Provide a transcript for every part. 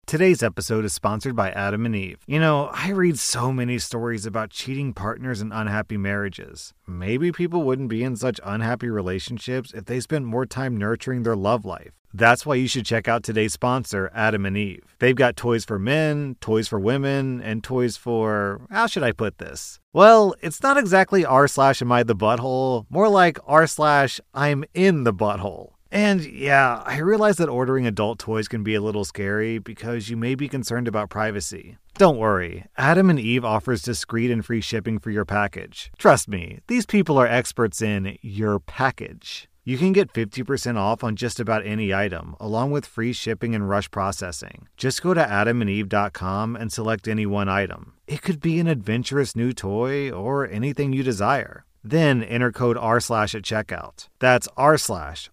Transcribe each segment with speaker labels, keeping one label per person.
Speaker 1: Today's episode is sponsored by Adam and Eve. You know, I read so many stories about cheating partners and unhappy marriages. Maybe people wouldn't be in such unhappy relationships if they spent more time nurturing their love life. That's why you should check out today's sponsor, Adam and Eve. They've got toys for men, toys for women, and toys for... how should I put this? Well, it's not exactly r/am I the butthole, more like r/I'm in the butthole. And yeah, I realize that ordering adult toys can be a little scary because you may be concerned about privacy. Don't worry, Adam and Eve offers discreet and free shipping for your package. Trust me, these people are experts in your package. You can get 50% off on just about any item, along with free shipping and rush processing. Just go to adamandeve.com and select any one item. It could be an adventurous new toy or anything you desire. Then enter code r/ at checkout. That's r/RSLASH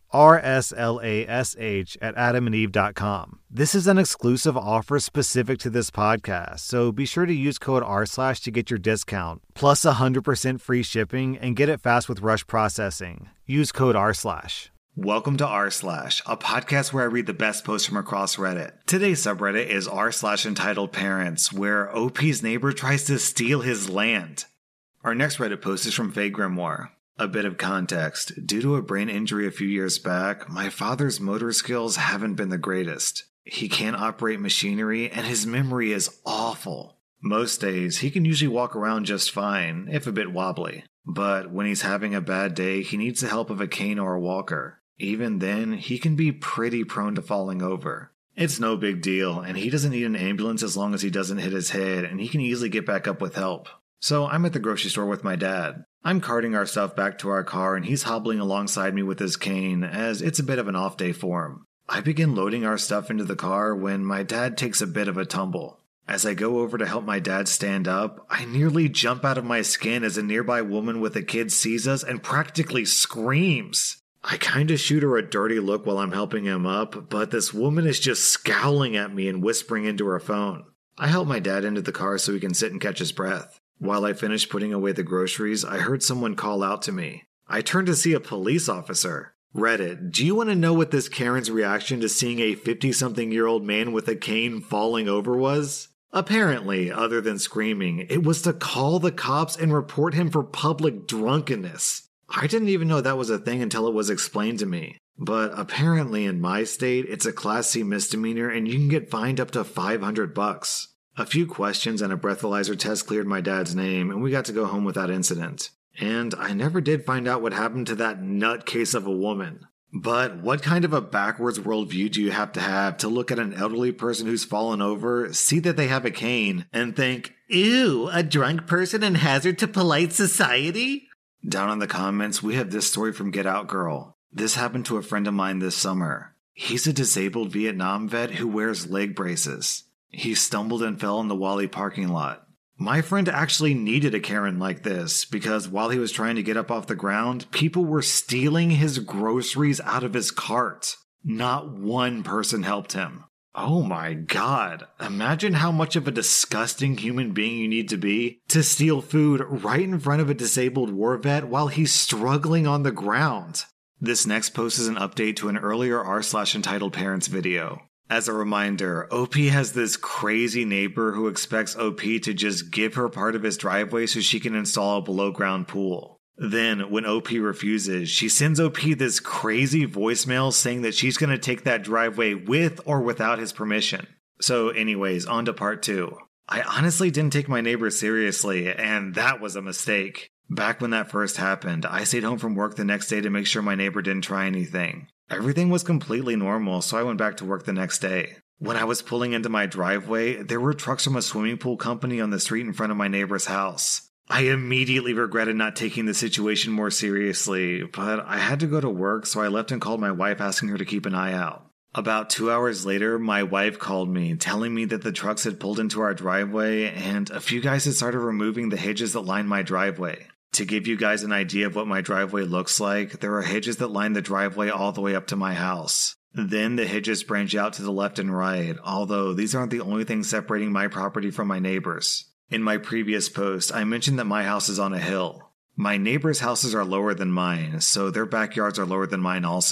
Speaker 1: at adamandeve.com. This is an exclusive offer specific to this podcast, so be sure to use code r/ to get your discount, plus 100% free shipping, and get it fast with rush processing. Use code r/. Welcome to r/, a podcast where I read the best posts from across Reddit. Today's subreddit is r/entitled parents, where OP's neighbor tries to steal his land. Our next Reddit post is from Faye Grimoire. A bit of context. Due to a brain injury a few years back, my father's motor skills haven't been the greatest. He can't operate machinery, and his memory is awful. Most days, he can usually walk around just fine, if a bit wobbly. But when he's having a bad day, he needs the help of a cane or a walker. Even then, he can be pretty prone to falling over. It's no big deal, and he doesn't need an ambulance as long as he doesn't hit his head, and he can easily get back up with help. So I'm at the grocery store with my dad. I'm carting our stuff back to our car and he's hobbling alongside me with his cane as it's a bit of an off day for him. I begin loading our stuff into the car when my dad takes a bit of a tumble. As I go over to help my dad stand up, I nearly jump out of my skin as a nearby woman with a kid sees us and practically screams. I kinda shoot her a dirty look while I'm helping him up, but this woman is just scowling at me and whispering into her phone. I help my dad into the car so he can sit and catch his breath. While I finished putting away the groceries, I heard someone call out to me. I turned to see a police officer. Reddit, do you want to know what this Karen's reaction to seeing a 50-something-year-old man with a cane falling over was? Apparently, other than screaming, it was to call the cops and report him for public drunkenness. I didn't even know that was a thing until it was explained to me. But apparently in my state, it's a Class C misdemeanor and you can get fined up to $500. A few questions and a breathalyzer test cleared my dad's name, and we got to go home without incident. And I never did find out what happened to that nutcase of a woman. But what kind of a backwards worldview do you have to look at an elderly person who's fallen over, see that they have a cane, and think, ew, a drunk person and hazard to polite society? Down in the comments, we have this story from Get Out Girl. This happened to a friend of mine this summer. He's a disabled Vietnam vet who wears leg braces. He stumbled and fell in the Wally parking lot. My friend actually needed a Karen like this because while he was trying to get up off the ground, people were stealing his groceries out of his cart. Not one person helped him. Oh my god. Imagine how much of a disgusting human being you need to be to steal food right in front of a disabled war vet while he's struggling on the ground. This next post is an update to an earlier r/entitled parents video. As a reminder, OP has this crazy neighbor who expects OP to just give her part of his driveway so she can install a below-ground pool. Then, when OP refuses, she sends OP this crazy voicemail saying that she's going to take that driveway with or without his permission. So anyways, on to part 2. I honestly didn't take my neighbor seriously, and that was a mistake. Back when that first happened, I stayed home from work the next day to make sure my neighbor didn't try anything. Everything was completely normal, so I went back to work the next day. When I was pulling into my driveway, there were trucks from a swimming pool company on the street in front of my neighbor's house. I immediately regretted not taking the situation more seriously, but I had to go to work, so I left and called my wife asking her to keep an eye out. About 2 hours later, my wife called me, telling me that the trucks had pulled into our driveway and a few guys had started removing the hedges that line my driveway. To give you guys an idea of what my driveway looks like, there are hedges that line the driveway all the way up to my house. Then the hedges branch out to the left and right, although these aren't the only things separating my property from my neighbor's. In my previous post, I mentioned that my house is on a hill. My neighbors' houses are lower than mine, so their backyards are lower than mine also.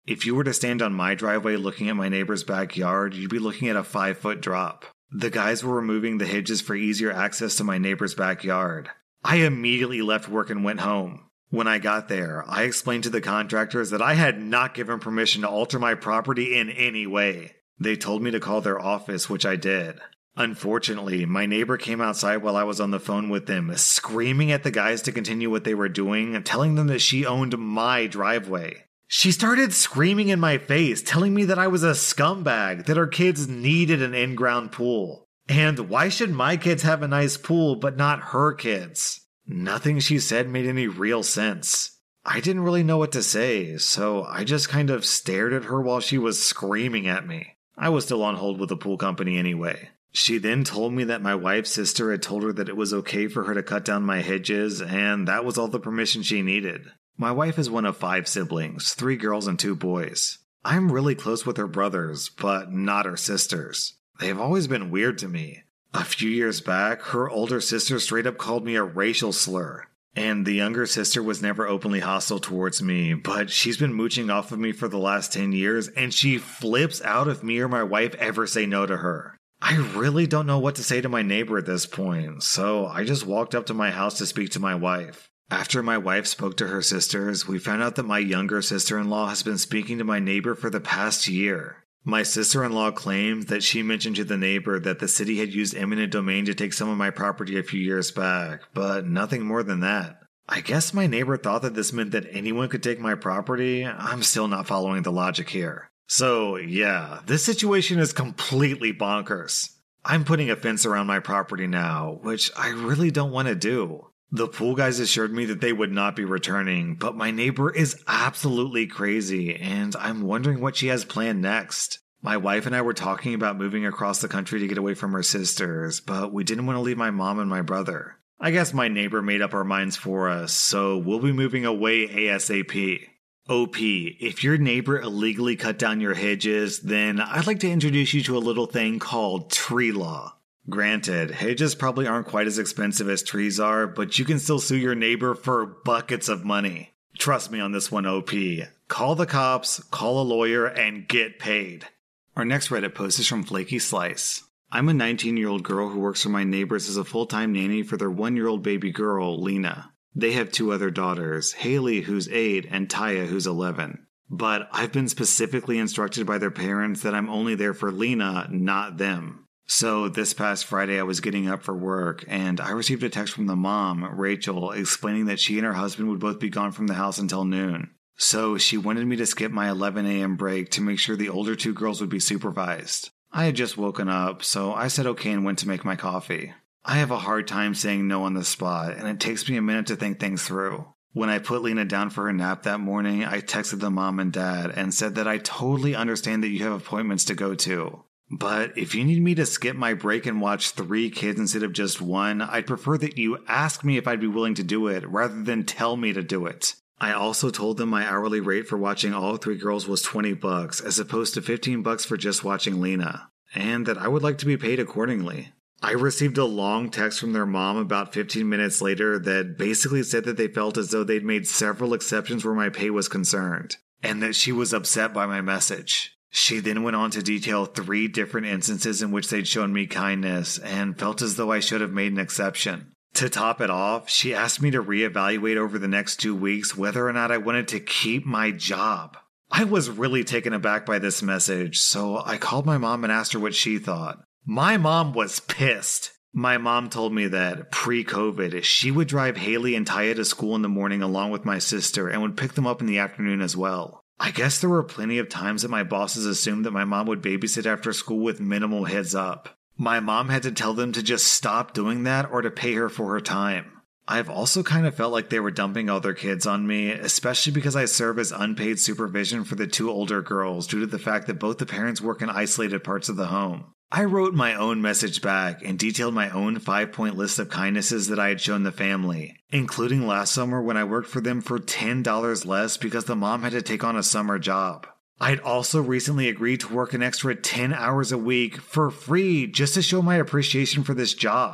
Speaker 1: If you were to stand on my driveway looking at my neighbor's backyard, you'd be looking at a 5-foot drop. The guys were removing the hedges for easier access to my neighbor's backyard. I immediately left work and went home. When I got there, I explained to the contractors that I had not given permission to alter my property in any way. They told me to call their office, which I did. Unfortunately, my neighbor came outside while I was on the phone with them, screaming at the guys to continue what they were doing, telling them that she owned my driveway. She started screaming in my face, telling me that I was a scumbag, that our kids needed an in-ground pool. And why should my kids have a nice pool, but not her kids? Nothing she said made any real sense. I didn't really know what to say, so I just kind of stared at her while she was screaming at me. I was still on hold with the pool company anyway. She then told me that my wife's sister had told her that it was okay for her to cut down my hedges, and that was all the permission she needed. My wife is one of 5 siblings, 3 girls and 2 boys. I'm really close with her brothers, but not her sisters. They've always been weird to me. A few years back, her older sister straight up called me a racial slur. And the younger sister was never openly hostile towards me, but she's been mooching off of me for the last 10 years, and she flips out if me or my wife ever say no to her. I really don't know what to say to my neighbor at this point, so I just walked up to my house to speak to my wife. After my wife spoke to her sisters, we found out that my younger sister-in-law has been speaking to my neighbor for the past year. My sister-in-law claimed that she mentioned to the neighbor that the city had used eminent domain to take some of my property a few years back, but nothing more than that. I guess my neighbor thought that this meant that anyone could take my property. I'm still not following the logic here. So, yeah, this situation is completely bonkers. I'm putting a fence around my property now, which I really don't want to do. The pool guys assured me that they would not be returning, but my neighbor is absolutely crazy, and I'm wondering what she has planned next. My wife and I were talking about moving across the country to get away from her sisters, but we didn't want to leave my mom and my brother. I guess my neighbor made up our minds for us, so we'll be moving away ASAP. OP, if your neighbor illegally cut down your hedges, then I'd like to introduce you to a little thing called tree law. Granted, hedges probably aren't quite as expensive as trees are, but you can still sue your neighbor for buckets of money. Trust me on this one, OP. Call the cops, call a lawyer, and get paid. Our next Reddit post is from Flaky Slice. I'm a 19-year-old girl who works for my neighbors as a full-time nanny for their 1-year-old baby girl, Lena. They have 2 other daughters, Haley, who's 8, and Taya, who's 11. But I've been specifically instructed by their parents that I'm only there for Lena, not them. So this past Friday I was getting up for work, and I received a text from the mom, Rachel, explaining that she and her husband would both be gone from the house until noon. So she wanted me to skip my 11 a.m. break to make sure the older 2 girls would be supervised. I had just woken up, so I said okay and went to make my coffee. I have a hard time saying no on the spot, and it takes me a minute to think things through. When I put Lena down for her nap that morning, I texted the mom and dad and said that I totally understand that you have appointments to go to. But if you need me to skip my break and watch 3 kids instead of just 1, I'd prefer that you ask me if I'd be willing to do it, rather than tell me to do it. I also told them my hourly rate for watching all 3 girls was $20, as opposed to $15 for just watching Lena, and that I would like to be paid accordingly. I received a long text from their mom about 15 minutes later that basically said that they felt as though they'd made several exceptions where my pay was concerned, and that she was upset by my message. She then went on to detail 3 different instances in which they'd shown me kindness and felt as though I should have made an exception. To top it off, she asked me to reevaluate over the next 2 weeks whether or not I wanted to keep my job. I was really taken aback by this message, so I called my mom and asked her what she thought. My mom was pissed. My mom told me that, pre-COVID, she would drive Haley and Taya to school in the morning along with my sister and would pick them up in the afternoon as well. I guess there were plenty of times that my bosses assumed that my mom would babysit after school with minimal heads up. My mom had to tell them to just stop doing that or to pay her for her time. I've also kind of felt like they were dumping all their kids on me, especially because I serve as unpaid supervision for the 2 older girls due to the fact that both the parents work in isolated parts of the home. I wrote my own message back and detailed my own 5-point list of kindnesses that I had shown the family, including last summer when I worked for them for $10 less because the mom had to take on a summer job. I'd also recently agreed to work an extra 10 hours a week for free just to show my appreciation for this job.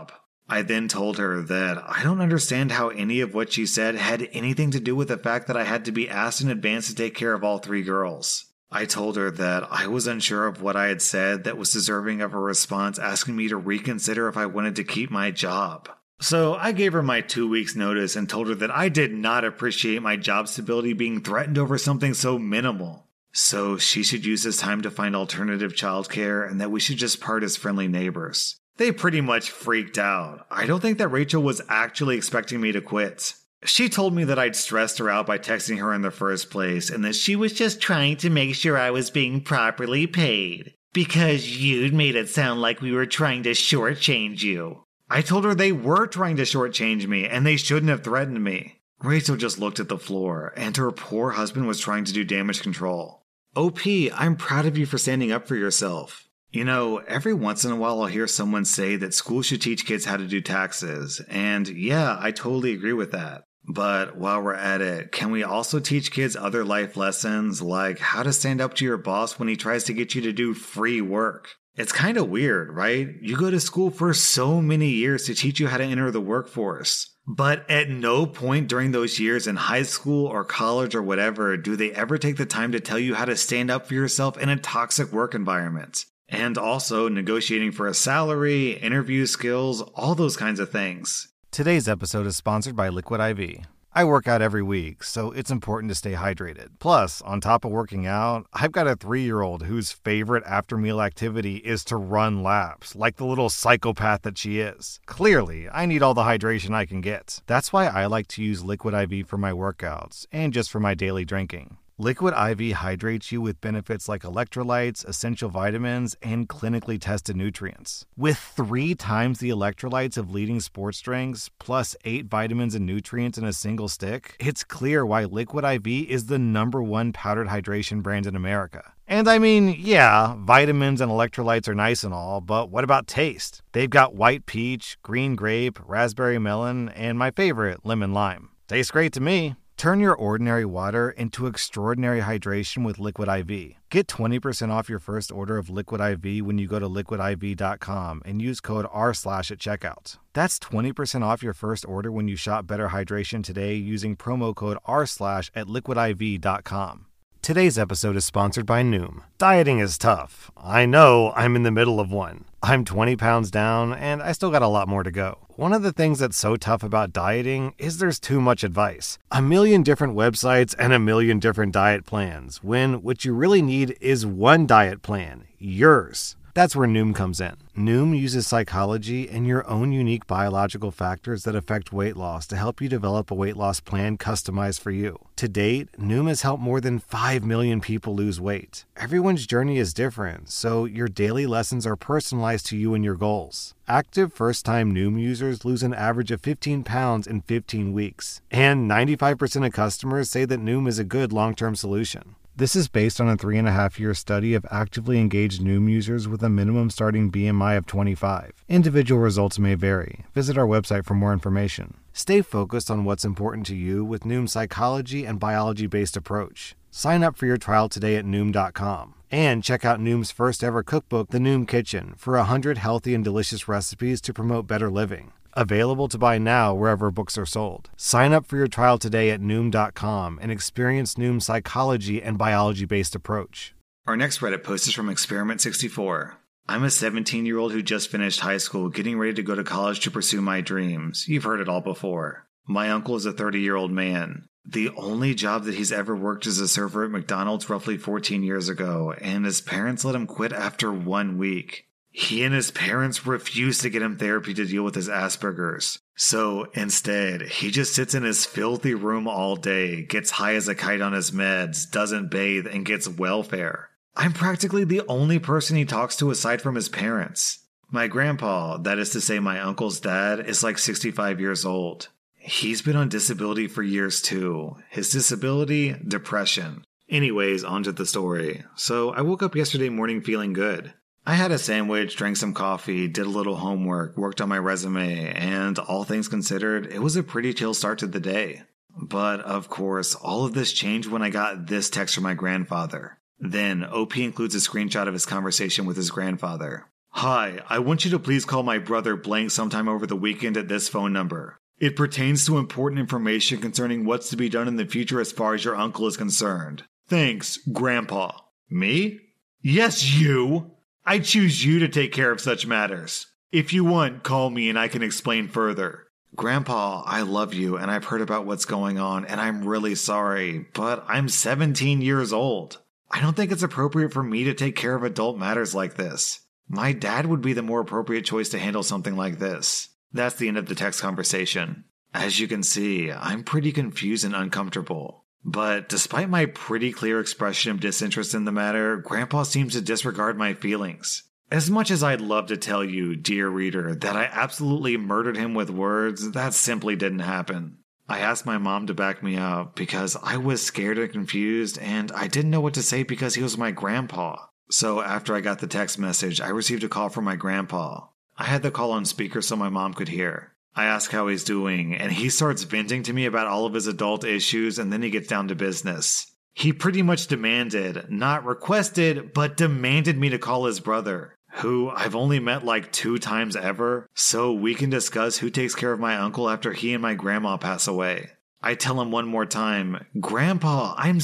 Speaker 1: I then told her that I don't understand how any of what she said had anything to do with the fact that I had to be asked in advance to take care of all 3 girls. I told her that I was unsure of what I had said that was deserving of a response asking me to reconsider if I wanted to keep my job. So I gave her my 2 weeks notice and told her that I did not appreciate my job stability being threatened over something so minimal. So she should use this time to find alternative childcare and that we should just part as friendly neighbors. They pretty much freaked out. I don't think that Rachel was actually expecting me to quit. She told me that I'd stressed her out by texting her in the first place and that she was just trying to make sure I was being properly paid. Because you'd made it sound like we were trying to shortchange you. I told her they were trying to shortchange me and they shouldn't have threatened me. Rachel just looked at the floor and her poor husband was trying to do damage control. OP, I'm proud of you for standing up for yourself. You know, every once in a while I'll hear someone say that schools should teach kids how to do taxes. And yeah, I totally agree with that. But while we're at it, can we also teach kids other life lessons, like how to stand up to your boss when he tries to get you to do free work? It's kind of weird, right? You go to school for so many years to teach you how to enter the workforce. But at no point during those years in high school or college or whatever do they ever take the time to tell you how to stand up for yourself in a toxic work environment. And also negotiating for a salary, interview skills, all those kinds of things.
Speaker 2: Today's episode is sponsored by Liquid IV. I work out every week, so it's important to stay hydrated. Plus, on top of working out, I've got a 3-year-old whose favorite after-meal activity is to run laps, like the little psychopath that she is. Clearly, I need all the hydration I can get. That's why I like to use Liquid IV for my workouts, and just for my daily drinking. Liquid IV hydrates you with benefits like electrolytes, essential vitamins, and clinically tested nutrients. With 3 times the electrolytes of leading sports drinks, plus 8 vitamins and nutrients in a single stick, it's clear why Liquid IV is the #1 powdered hydration brand in America. And I mean, yeah, vitamins and electrolytes are nice and all, but what about taste? They've got white peach, green grape, raspberry melon, and my favorite, lemon lime. Tastes great to me. Turn your ordinary water into extraordinary hydration with Liquid IV. Get 20% off your first order of Liquid IV when you go to liquidiv.com and use code R/ at checkout. That's 20% off your first order when you shop Better Hydration today using promo code R/ at liquidiv.com. Today's episode is sponsored by Noom. Dieting is tough. I know, I'm in the middle of one. I'm 20 pounds down, and I still got a lot more to go. One of the things that's so tough about dieting is there's too much advice. A million different websites and a million different diet plans, when what you really need is one diet plan, yours. That's where Noom comes in. Noom uses psychology and your own unique biological factors that affect weight loss to help you develop a weight loss plan customized for you. To date, Noom has helped more than 5 million people lose weight. Everyone's journey is different, so your daily lessons are personalized to you and your goals. Active first-time Noom users lose an average of 15 pounds in 15 weeks. And 95% of customers say that Noom is a good long-term solution. This is based on a 3.5-year study of actively engaged Noom users with a minimum starting BMI of 25. Individual results may vary. Visit our website for more information. Stay focused on what's important to you with Noom's psychology and biology-based approach. Sign up for your trial today at Noom.com. And check out Noom's first ever cookbook, The Noom Kitchen, for 100 healthy and delicious recipes to promote better living. Available to buy now wherever books are sold. Sign up for your trial today at Noom.com and experience Noom's psychology and biology-based approach.
Speaker 1: Our next Reddit post is from Experiment64. I'm a 17-year-old who just finished high school, getting ready to go to college to pursue my dreams. You've heard it all before. My uncle is a 30-year-old man. The only job that he's ever worked is a server at McDonald's roughly 14 years ago, and his parents let him quit after 1 week. He and his parents refused to get him therapy to deal with his Asperger's. So instead, he just sits in his filthy room all day, gets high as a kite on his meds, doesn't bathe, and gets welfare. I'm practically the only person he talks to aside from his parents. My grandpa, that is to say my uncle's dad, is like 65 years old. He's been on disability for years too. His disability? Depression. Anyways, onto the story. So I woke up yesterday morning feeling good. I had a sandwich, drank some coffee, did a little homework, worked on my resume, and all things considered, it was a pretty chill start to the day. But of course, all of this changed when I got this text from my grandfather. Then, OP includes a screenshot of his conversation with his grandfather. Hi, I want you to please call my brother blank sometime over the weekend at this phone number. It pertains to important information concerning what's to be done in the future as far as your uncle is concerned. Thanks, Grandpa. Me? Yes, you! I choose you to take care of such matters. If you want, call me and I can explain further. Grandpa, I love you and I've heard about what's going on and I'm really sorry, but I'm 17 years old. I don't think it's appropriate for me to take care of adult matters like this. My dad would be the more appropriate choice to handle something like this. That's the end of the text conversation. As you can see, I'm pretty confused and uncomfortable. But despite my pretty clear expression of disinterest in the matter, Grandpa seems to disregard my feelings. As much as I'd love to tell you, dear reader, that I absolutely murdered him with words, that simply didn't happen. I asked my mom to back me up because I was scared and confused and I didn't know what to say because he was my grandpa. So after I got the text message, I received a call from my grandpa. I had the call on speaker so my mom could hear. I ask how he's doing, and he starts venting to me about all of his adult issues, and then he gets down to business. He pretty much demanded, not requested, but demanded me to call his brother, who I've only met like 2 times ever, so we can discuss who takes care of my uncle after he and my grandma pass away. I tell him one more time, Grandpa, I'm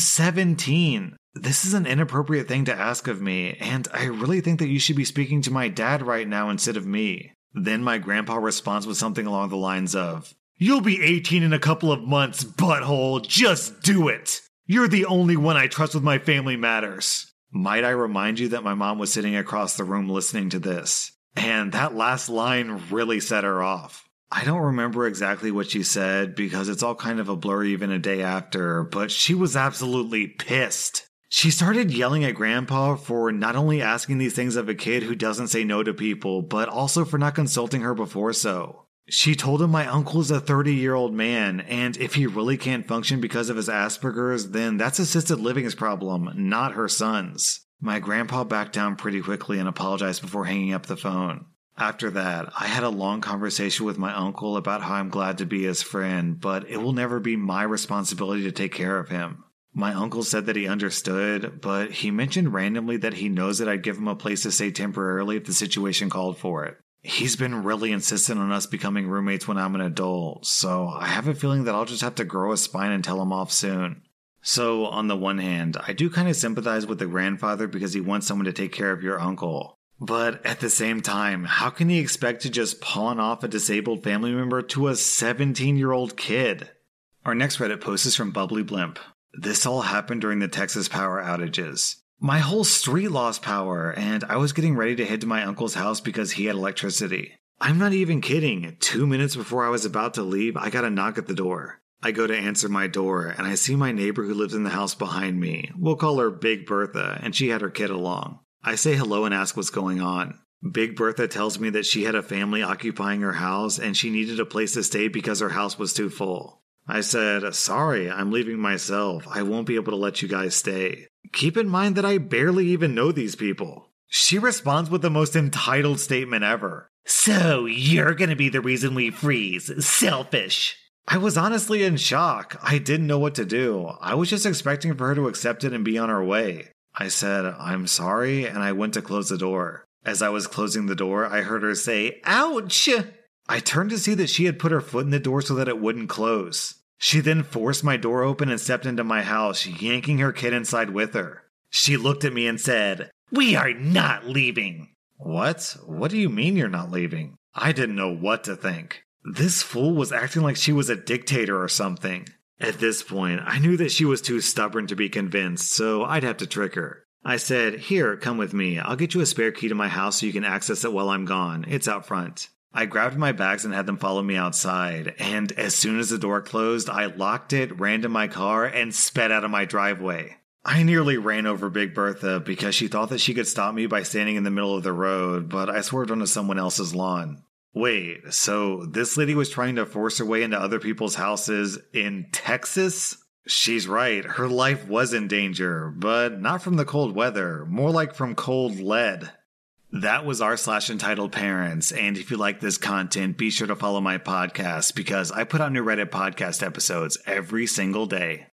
Speaker 1: 17. This is an inappropriate thing to ask of me, and I really think that you should be speaking to my dad right now instead of me. Then my grandpa responds with something along the lines of, You'll be 18 in a couple of months, butthole, just do it! You're the only one I trust with my family matters. Might I remind you that my mom was sitting across the room listening to this, and that last line really set her off. I don't remember exactly what she said because it's all kind of a blur even a day after, but she was absolutely pissed. She started yelling at Grandpa for not only asking these things of a kid who doesn't say no to people, but also for not consulting her before so. She told him my uncle is a 30-year-old man, and if he really can't function because of his Asperger's, then that's assisted living's problem, not her son's. My grandpa backed down pretty quickly and apologized before hanging up the phone. After that, I had a long conversation with my uncle about how I'm glad to be his friend, but it will never be my responsibility to take care of him. My uncle said that he understood, but he mentioned randomly that he knows that I'd give him a place to stay temporarily if the situation called for it. He's been really insistent on us becoming roommates when I'm an adult, so I have a feeling that I'll just have to grow a spine and tell him off soon. So, on the one hand, I do kind of sympathize with the grandfather because he wants someone to take care of your uncle. But at the same time, how can he expect to just pawn off a disabled family member to a 17-year-old kid? Our next Reddit post is from Bubbly Blimp. This all happened during the Texas power outages. My whole street lost power, and I was getting ready to head to my uncle's house because he had electricity. I'm not even kidding. 2 minutes before I was about to leave, I got a knock at the door. I go to answer my door, and I see my neighbor who lives in the house behind me. We'll call her Big Bertha, and she had her kid along. I say hello and ask what's going on. Big Bertha tells me that she had a family occupying her house, and she needed a place to stay because her house was too full. I said, sorry, I'm leaving myself. I won't be able to let you guys stay. Keep in mind that I barely even know these people. She responds with the most entitled statement ever. So, you're gonna be the reason we freeze. Selfish. I was honestly in shock. I didn't know what to do. I was just expecting for her to accept it and be on her way. I said, I'm sorry, and I went to close the door. As I was closing the door, I heard her say, ouch! I turned to see that she had put her foot in the door so that it wouldn't close. She then forced my door open and stepped into my house, yanking her kid inside with her. She looked at me and said, We are not leaving. What? What do you mean you're not leaving? I didn't know what to think. This fool was acting like she was a dictator or something. At this point, I knew that she was too stubborn to be convinced, so I'd have to trick her. I said, Here, come with me. I'll get you a spare key to my house so you can access it while I'm gone. It's out front. I grabbed my bags and had them follow me outside, and as soon as the door closed, I locked it, ran to my car, and sped out of my driveway. I nearly ran over Big Bertha because she thought that she could stop me by standing in the middle of the road, but I swerved onto someone else's lawn. Wait, so this lady was trying to force her way into other people's houses in Texas? She's right, her life was in danger, but not from the cold weather, more like from cold lead. That was r/entitled parents, and if you like this content, be sure to follow my podcast because I put out new Reddit podcast episodes every single day.